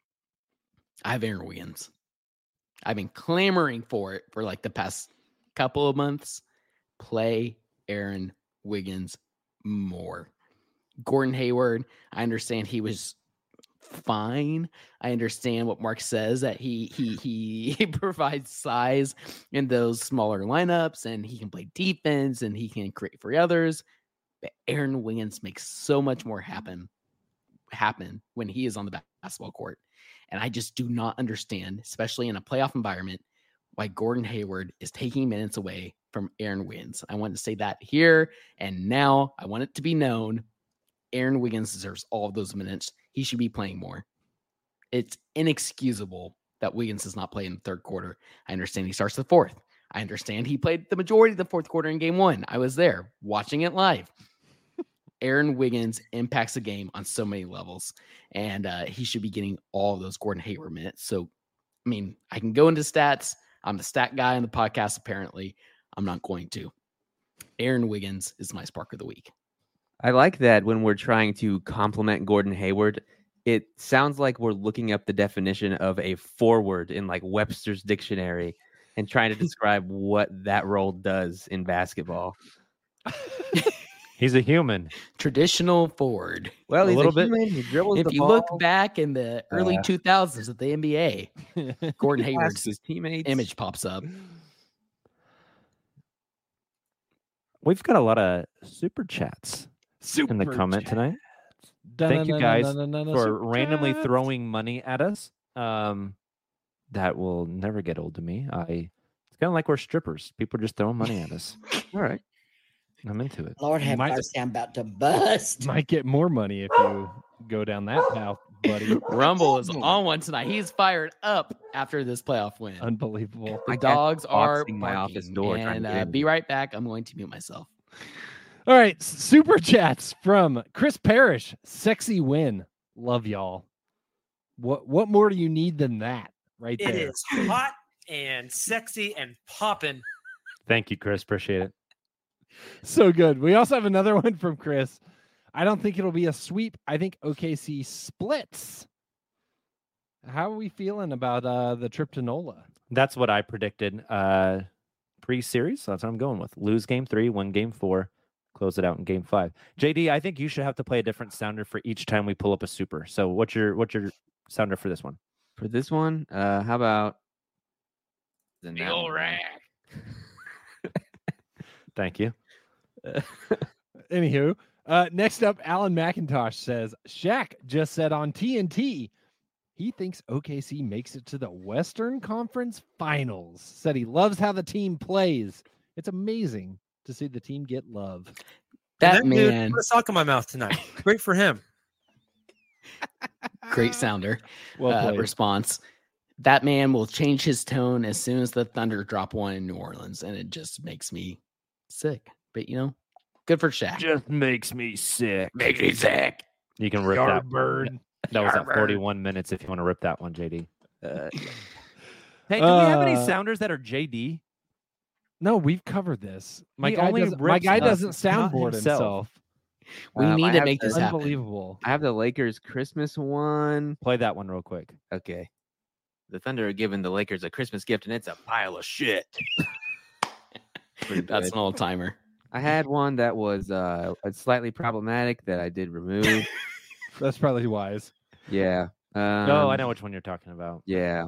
I have Aaron Wiggins. I've been clamoring for it for like the past couple of months. Play Aaron Wiggins more. Gordon Hayward, I understand he was fine. I understand what Mark says, that he he he, he provides size in those smaller lineups and he can play defense and he can create for others. But Aaron Wiggins makes so much more happen happen when he is on the basketball court. And I just do not understand, especially in a playoff environment, why Gordon Hayward is taking minutes away from Aaron Wiggins. I want to say that here and now. I want it to be known. Aaron Wiggins deserves all of those minutes. He should be playing more. It's inexcusable that Wiggins does not play in the third quarter. I understand he starts the fourth. I understand he played the majority of the fourth quarter in game one. I was there watching it live. Aaron Wiggins impacts the game on so many levels, and uh, he should be getting all of those Gordon Hayward minutes. So, I mean, I can go into stats. I'm the stat guy on the podcast, apparently. I'm not going to. Aaron Wiggins is my spark of the week. I like that when we're trying to compliment Gordon Hayward, it sounds like we're looking up the definition of a forward in like Webster's dictionary and trying to describe what that role does in basketball. He's a human. Traditional forward. Well, A he's little a bit. human. He dribbles If the you ball. look back in the early Uh, two thousands at the N B A, Gordon He Hayward's asks his teammates. image pops up. We've got a lot of super chats Super in the comment chat. tonight. Thank you guys for Super randomly chat. throwing money at us. Um, that will never get old to me. I it's kind of like we're strippers. People are just throwing money at us. All right. I'm into it. Lord have Might- mercy, I'm about to bust. Might get more money if you go down that path, buddy. Rumble is on one tonight. He's fired up after this playoff win. Unbelievable. The My cat's dogs are boxing my barking, office door trying and to get uh, in. be right back. I'm going to mute myself. All right, s- super chats from Chris Parrish. Sexy win. Love y'all. What what more do you need than that right It there? is hot and sexy and popping. Thank you, Chris. Appreciate it. So good. We also have another one from Chris. I don't think it'll be a sweep. I think O K C splits. How are we feeling about uh, the trip to NOLA? That's what I predicted uh, pre-series. So that's what I'm going with. Lose game three, win game four, close it out in game five. J D, I think you should have to play a different sounder for each time we pull up a super. So what's your what's your sounder for this one? For this one, uh, how about the The old rack. Thank you. Anywho, uh, next up, Alan McIntosh says Shaq just said on T N T he thinks O K C makes it to the Western Conference Finals. Said he loves how the team plays. It's amazing to see the team get love. That And dude man, put a sock in my mouth tonight. Great for him. great sounder Well uh, played. response. That man will change his tone as soon as the Thunder drop one in New Orleans, and it just makes me sick. But you know, good for Shaq. Just makes me sick. Makes me sick. You can rip that. Yardbird. That was at Yardbird. forty-one minutes if you want to rip that one, J D. Uh, hey, do we have any Uh, sounders that are J D? No, we've covered this. My He guy only doesn't, my rips guy us, doesn't not soundboard himself. himself. We Um, need I to have make the- this happen. Unbelievable. I have the Lakers Christmas one. Play that one real quick. Okay. The Thunder are giving the Lakers a Christmas gift, and it's a pile of shit. Pretty That's good. an old timer. I had one that was uh slightly problematic that I did remove. That's probably wise. Yeah. Um, No, I know which one you're talking about. Yeah.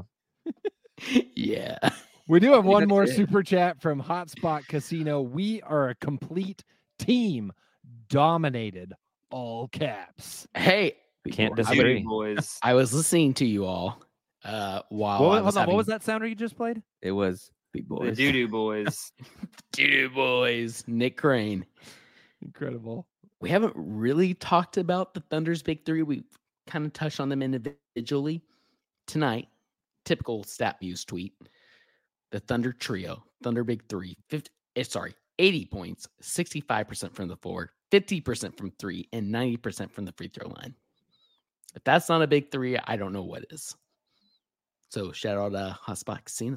Yeah. We do have think one that's more it. super chat from Hotspot Casino. We are a complete team, dominated, all caps. Hey, Can't How disagree. many boys? I was listening to you all uh, while What, I was- was hold on, having what was that sounder you just played? It was Big the boys. doo doo boys. Doo-doo boys. Nick Crane. Incredible. We haven't really talked about the Thunder's big three. We've kind of touched on them individually. Tonight, typical StatMuse tweet. The Thunder trio, Thunder big three, fifty, eh, sorry, eighty points, sixty-five percent from the floor, fifty percent from three, and ninety percent from the free throw line. If that's not a big three, I don't know what is. So shout out to Hotspot Casino.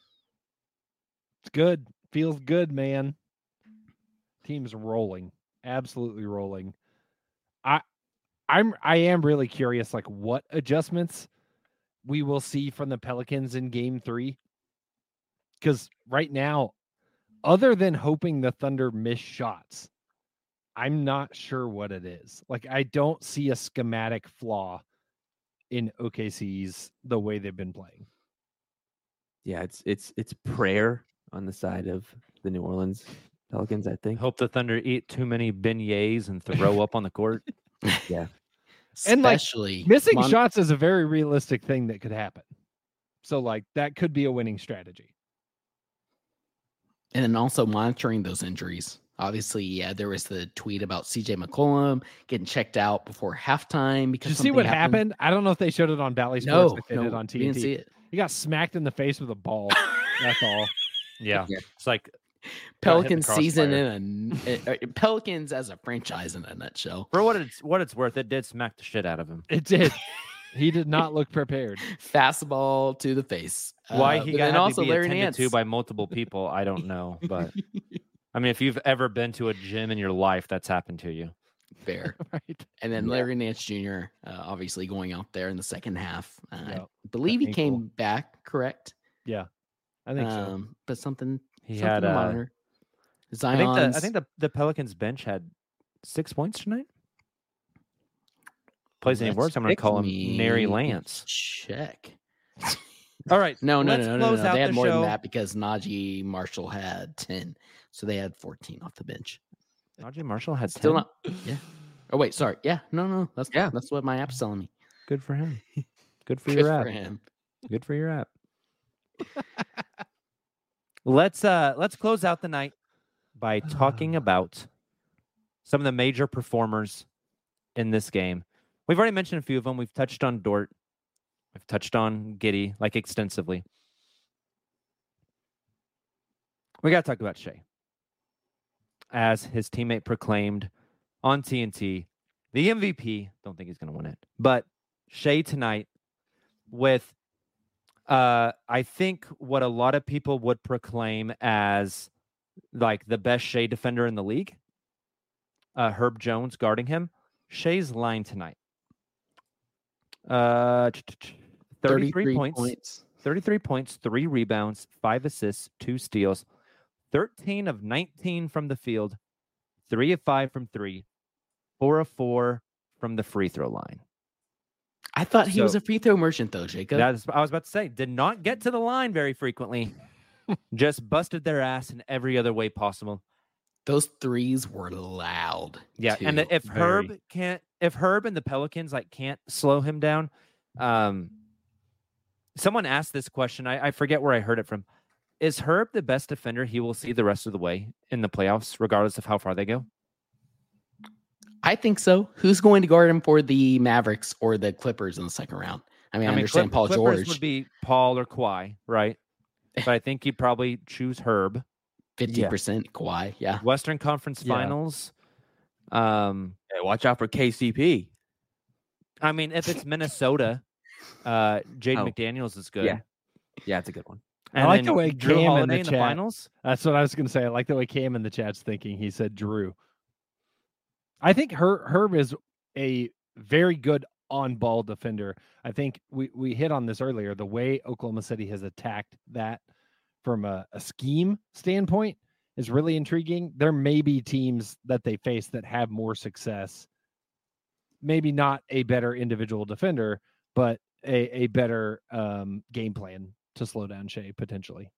It's good. Feels good, man. Team's rolling. Absolutely rolling. I I'm I am really curious like what adjustments we will see from the Pelicans in game three. Because right now, other than hoping the Thunder miss shots, I'm not sure what it is. Like, I don't see a schematic flaw in O K C's the way they've been playing. Yeah, it's it's it's prayer on the side of the New Orleans Pelicans, I think. Hope the Thunder eat too many beignets and throw up on the court. Yeah. And like Especially missing Mon- shots is a very realistic thing that could happen. So like that could be a winning strategy. And then also monitoring those injuries. Obviously, yeah, there was the tweet about C J McCollum getting checked out before halftime because Did you see something what happened? I don't know if they showed it on Bally Sports. No, If they no, did on we T N T. didn't see it. He got smacked in the face with a ball. That's all. Yeah. Yeah. It's like Pelican Got hit in the season crossfire. in a uh, Pelicans as a franchise in a nutshell. for what it's what it's worth, it did smack the shit out of him. It did. He did not look prepared. Fastball to the face. Why Uh, he but got then had also to be Larry attended Nance. to by multiple people, I don't know. But I mean, if you've ever been to a gym in your life, that's happened to you. Fair. Right. And then Yeah. Larry Nance Junior Uh, obviously going out there in the second half. Uh, Yeah. I believe he ankle. came back, correct? Yeah. I think so. Um, but something He something had to uh, monitor. I think the I Zion's- think the, the Pelicans bench had six points tonight. Plays any Let's worse, I'm going to pick call him me Nary Lance. Check. All right. No, no, let's no, no, no, close no. out They had the more show. than that because Najee Marshall had ten, so they had fourteen off the bench. Najee Marshall had Still ten. not. Yeah. Oh wait, sorry. Yeah, no, no. That's Yeah. That's what my app's telling me. Good for him. Good for Good your for app. him. Good for your app. let's uh let's close out the night by talking about some of the major performers in this game. We've already mentioned a few of them. We've touched on Dort. We've touched on Giddey like extensively. We got to talk about Shea. As his teammate proclaimed on T N T, the M V P. Don't think he's going to win it. But Shea tonight with, uh, I think, what a lot of people would proclaim as like the best Shea defender in the league. Uh, Herb Jones guarding him. Shea's line tonight. Uh, thirty-three points, points. thirty-three points, three rebounds, five assists, two steals, thirteen of nineteen from the field, three of five from three, four of four from the free throw line. I thought he was So- a free throw merchant though, Jacob. That's I was about to say. Did not get to the line very frequently. Just busted their ass in every other way possible. Those threes were loud. Yeah, and too. if Very. Herb can't, if Herb and the Pelicans like can't slow him down, um, someone asked this question. I, I forget where I heard it from. Is Herb the best defender he will see the rest of the way in the playoffs, regardless of how far they go? I think so. Who's going to guard him for the Mavericks or the Clippers in the second round? I mean, I, understand Clip- Paul Clippers George, would be Paul or Kawhi, right? But I think he'd probably choose Herb. fifty percent Kawhi. Yeah. Western Conference Yeah. Finals. Um, Hey, watch out for K C P. I mean, if it's Minnesota, uh, Jaden Oh. McDaniels is good. Yeah. Yeah, it's a good one. I And like then the way Drew Cam in Holiday the in the chat- finals. That's what I was going to say. I like the way Cam in the chat's thinking. He said Drew. I think Her- Herb is a very good on-ball defender. I think we, we hit on this earlier. The way Oklahoma City has attacked that from a, a scheme standpoint is really intriguing. There may be teams that they face that have more success. Maybe not a better individual defender, but a, a better um, game plan to slow down Shea potentially.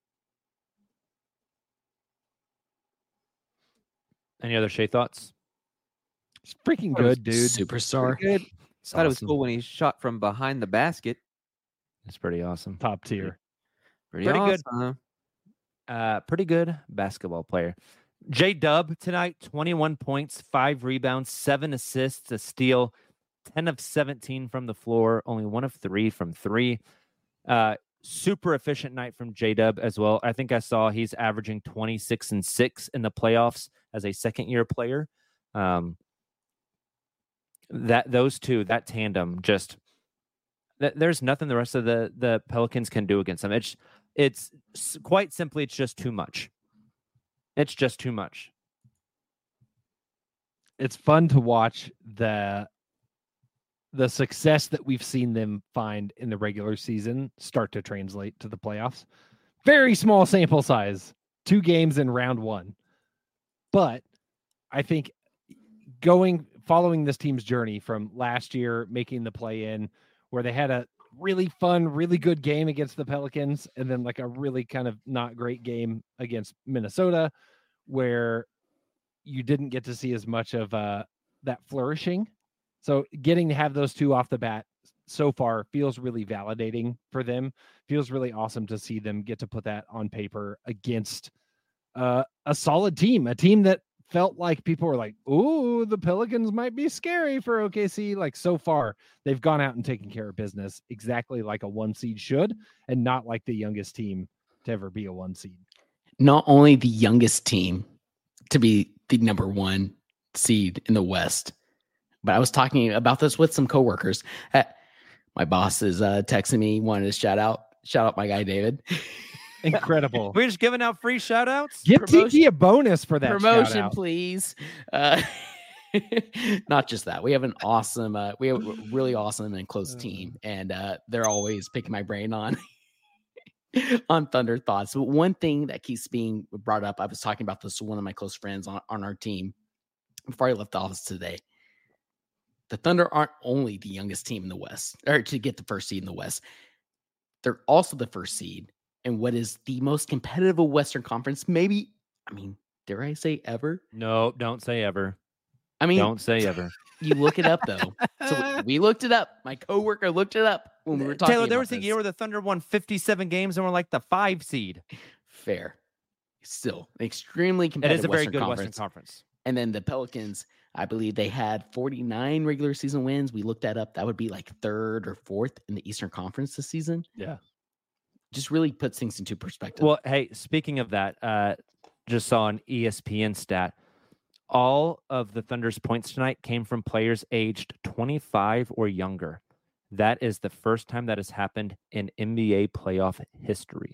Any other Shea thoughts? It's freaking good, dude. Superstar. Pretty good. It's Thought it was awesome. cool when he shot from behind the basket. It's pretty awesome. Top tier. Pretty, Pretty good. awesome. Uh, pretty good basketball player. J-Dub tonight, twenty-one points, five rebounds, seven assists, a steal, ten of seventeen from the floor, only one of three from three. Uh, super efficient night from J-Dub as well. I think I saw he's averaging twenty-six and six in the playoffs as a second-year player. Um, that those two, that tandem, just th- there's nothing the rest of the the Pelicans can do against them. It's it's s- quite simply, it's just too much. It's just too much. It's fun to watch the the success that we've seen them find in the regular season start to translate to the playoffs. Very small sample size, two games in round one. But I think going following this team's journey from last year, making the play in, where they had a really fun, really good game against the Pelicans, and then like a really kind of not great game against Minnesota, where you didn't get to see as much of uh, that flourishing. So getting to have those two off the bat so far feels really validating for them. Feels really awesome to see them get to put that on paper against uh, a solid team, a team that felt like people were like, ooh, the Pelicans might be scary for O K C. Like so far, they've gone out and taken care of business exactly like a one seed should, and not like the youngest team to ever be a one seed. Not only the youngest team to be the number one seed in the West, but I was talking about this with some coworkers. Uh, my boss is uh, texting me, wanted to shout out, shout out my guy, David. Incredible. We're just giving out free shout outs. Give T T a bonus for that promotion, shout-out. please. Uh, not just that. We have an awesome, uh, we have a really awesome and close team, and uh, they're always picking my brain on on Thunder thoughts. But one thing that keeps being brought up, I was talking about this to one of my close friends on, on our team before I left the office today. The Thunder aren't only the youngest team in the West, or to get the first seed in the West. They're also the first seed in what is the most competitive Western Conference, maybe, I mean, dare I say ever? No, don't say ever. I mean, don't say ever. You look it up, though. So we looked it up. My coworker looked it up when we were talking Taylor, there about was a this. year where the Thunder won fifty-seven games and were like the five seed. Fair. Still, extremely It competitive is a very Western good Conference. Western Conference. And then the Pelicans, I believe they had forty-nine regular season wins. We looked that up. That would be like third or fourth in the Eastern Conference this season. Yeah. Just really puts things into perspective. Well, hey, speaking of that, uh, just saw an E S P N stat. All of the Thunder's points tonight came from players aged twenty-five or younger. That is the first time that has happened in N B A playoff history.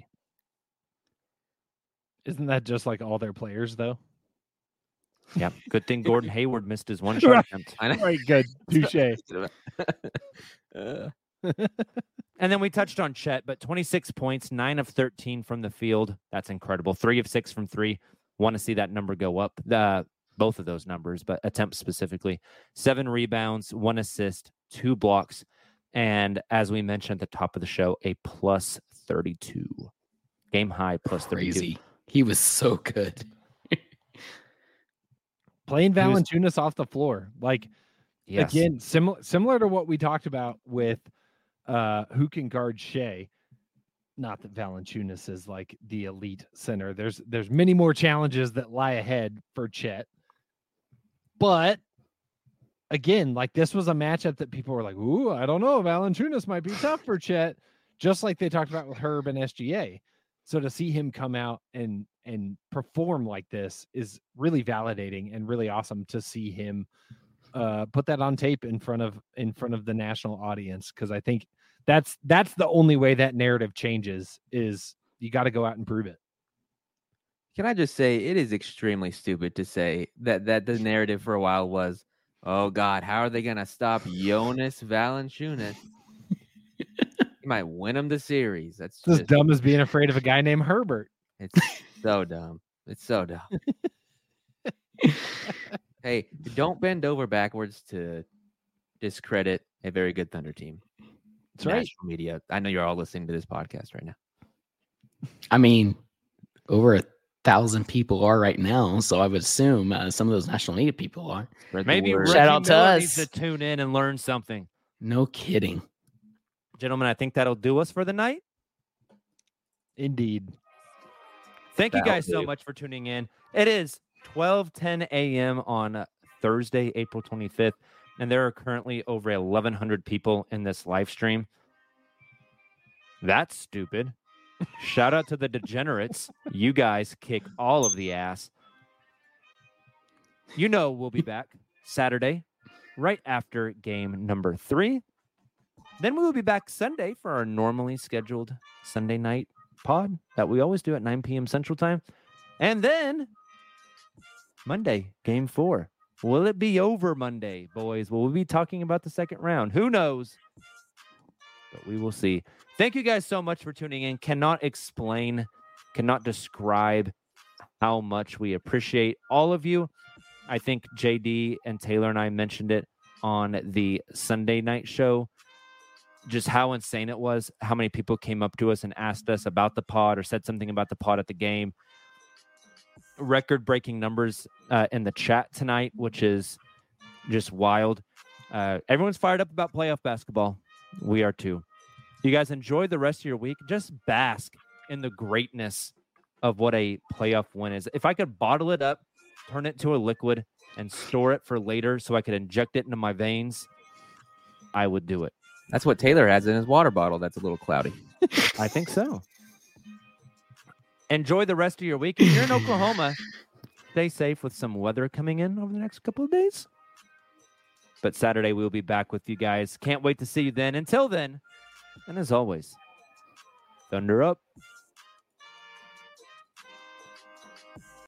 Isn't that just like all their players, though? Yeah. Good thing Gordon Hayward missed his one shot attempt. Right, good. Touche. uh, And then we touched on Chet, but twenty-six points, nine of thirteen from the field. That's incredible. Three of six from three. Want to see that number go up. Uh, both of those numbers, but attempts specifically. Seven rebounds, one assist, two blocks. And as we mentioned at the top of the show, a plus thirty-two. Game high plus thirty-two. Crazy. He was so good. Playing He was- Valanciunas off the floor. Like, Yes. again, similar similar to what we talked about with uh, who can guard Shea. Not that Valanciunas is like the elite center. There's there's many more challenges that lie ahead for Chet. But again, like this was a matchup that people were like, ooh, I don't know. Valanciunas might be tough for Chet, just like they talked about with Herb and S G A. So to see him come out and and perform like this is really validating and really awesome to see him uh, put that on tape in front of in front of the national audience, because I think that's that's the only way that narrative changes is you got to go out and prove it. Can I just say it is extremely stupid to say that that the narrative for a while was, oh God, how are they gonna stop Jonas Valanciunas? He might win him the series. That's It's as just dumb as being afraid of a guy named Herbert. it's so dumb. It's so dumb. Hey, don't bend over backwards to discredit a very good Thunder team. That's right. National media. I know you're all listening to this podcast right now. I mean, over a thousand people are right now, so I would assume uh, some of those national media people are. Maybe shout Reggie out to Miller us. needs to tune in and learn something. No kidding. Gentlemen, I think that'll do us for the night. Indeed. Thank you That'll guys so do. much for tuning in. It is twelve ten a.m. on Thursday, April twenty-fifth, and there are currently over eleven hundred people in this live stream. That's stupid. Shout out to the degenerates. You guys kick all of the ass. You know we'll be back Saturday, right after game number three. Then we will be back Sunday for our normally scheduled Sunday night pod that we always do at nine p.m. Central Time. And then Monday, game four. Will it be over Monday, boys? Will we be talking about the second round? Who knows? But we will see. Thank you guys so much for tuning in. Cannot explain, cannot describe how much we appreciate all of you. I think J D and Taylor and I mentioned it on the Sunday night show, just how insane it was, how many people came up to us and asked us about the pod or said something about the pod at the game. Record-breaking numbers uh, in the chat tonight, which is just wild. Uh, everyone's fired up about playoff basketball. We are too. You guys enjoy the rest of your week. Just bask in the greatness of what a playoff win is. If I could bottle it up, turn it to a liquid, and store it for later so I could inject it into my veins, I would do it. That's what Taylor has in his water bottle. That's a little cloudy. I think so. Enjoy the rest of your week. If you're in Oklahoma, stay safe with some weather coming in over the next couple of days. But Saturday, we'll be back with you guys. Can't wait to see you then. Until then, and as always, Thunder up.